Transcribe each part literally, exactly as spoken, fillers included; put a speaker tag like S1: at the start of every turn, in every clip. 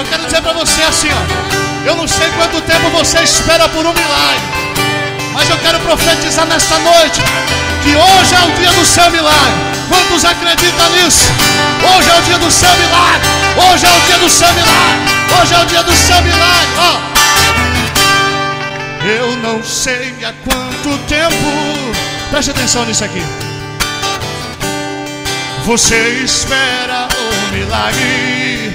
S1: Eu quero dizer para você assim, ó. Eu não sei quanto tempo você espera por um milagre, mas eu quero profetizar nesta noite que hoje é o dia do seu milagre. Quantos acreditam nisso? Hoje é o dia do seu milagre. Hoje é o dia do seu milagre. Hoje é o dia do seu milagre. Ó. Eu não sei há quanto tempo. Preste atenção nisso aqui. Você espera o milagre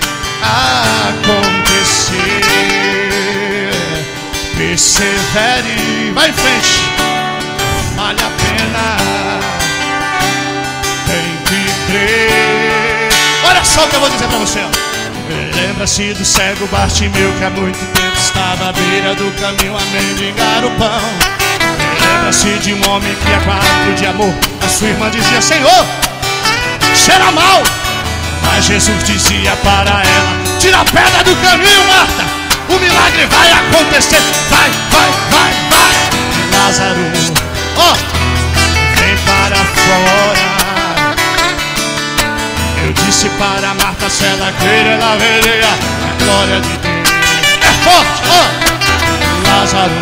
S1: acontecer. Persevere, vai em frente, vale a pena, tem que crer. Olha só o que eu vou dizer pra você, ó. Lembra-se do cego Bartimeu, que há muito tempo estava à beira do caminho a mendigar o pão. Lembra-se de um homem que a quadro de amor a sua irmã dizia: Senhor, cheira mal. Mas Jesus dizia para ela: tira a pedra do caminho, Marta, o milagre vai acontecer. Vai, vai, vai, vai. Lázaro, ó, oh, vem para fora. Eu disse para Marta, se ela crer, ela veria a glória de Deus. É forte, ó, oh. Lázaro,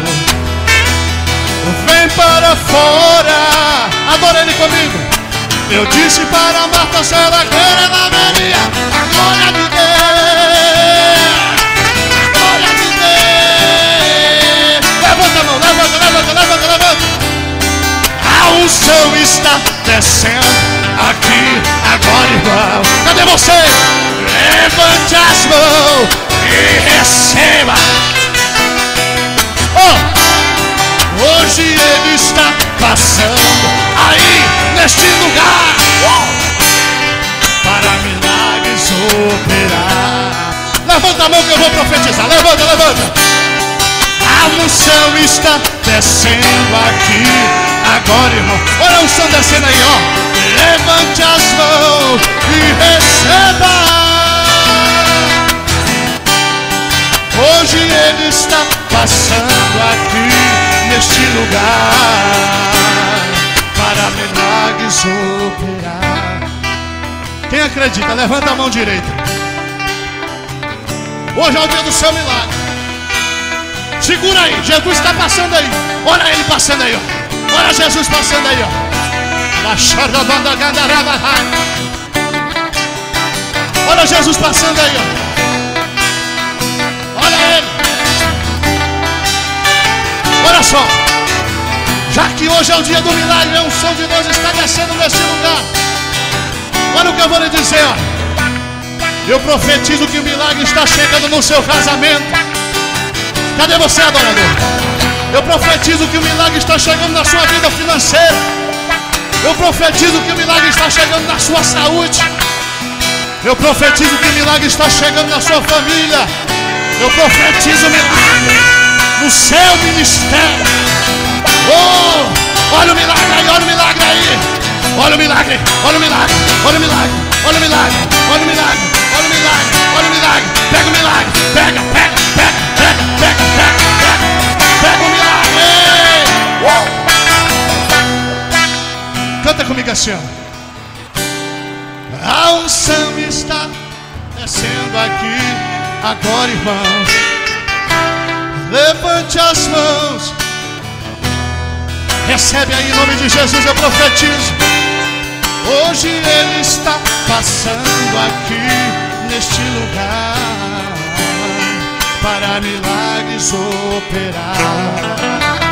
S1: vem para fora. Adora ele comigo. Eu disse para Marta, se ela crer, ela veria a glória de Deus. A glória de Deus. Levanta a mão, levanta, levanta, levanta, levanta. A unção está descendo aqui agora, irmão. Cadê você? Levante as mãos e receba. Oh, hoje ele está passando aí neste lugar, uh, para milagres operar. Levanta a mão que eu vou profetizar. Levanta, levanta. A unção está descendo aqui agora, irmão. Olha a unção descendo aí, ó. Levante as mãos e receba. Hoje ele está passando aqui neste lugar para milagres operar. Quem acredita, levanta a mão direita. Hoje é o dia do seu milagre. Segura aí, Jesus está passando aí. Olha ele passando aí, ó. Olha Jesus passando aí, ó. Olha Jesus passando aí, ó. Olha ele. Olha só. Já que hoje é o dia do milagre, a unção de Deus está descendo neste lugar. Olha o que eu vou lhe dizer, ó. Eu profetizo que o milagre está chegando no seu casamento. Cadê você, adorador? Eu profetizo que o milagre está chegando na sua vida financeira. Eu profetizo que o milagre está chegando na sua saúde. Eu profetizo que o milagre está chegando na sua família. Eu profetizo o milagre no seu ministério. Oh, olha o milagre aí, olha o milagre aí. Olha o milagre, olha o milagre, olha o milagre, olha o milagre, olha o milagre, olha o milagre, olha o milagre. Pega o milagre, pega, pega, pega, pega, pega, pega, pega, pega o milagre. Uh! Canta comigo assim, ó. A unção está descendo aqui agora, irmãos. Levante as mãos. Recebe aí em nome de Jesus, eu profetizo. Hoje ele está passando aqui neste lugar para milagres operar.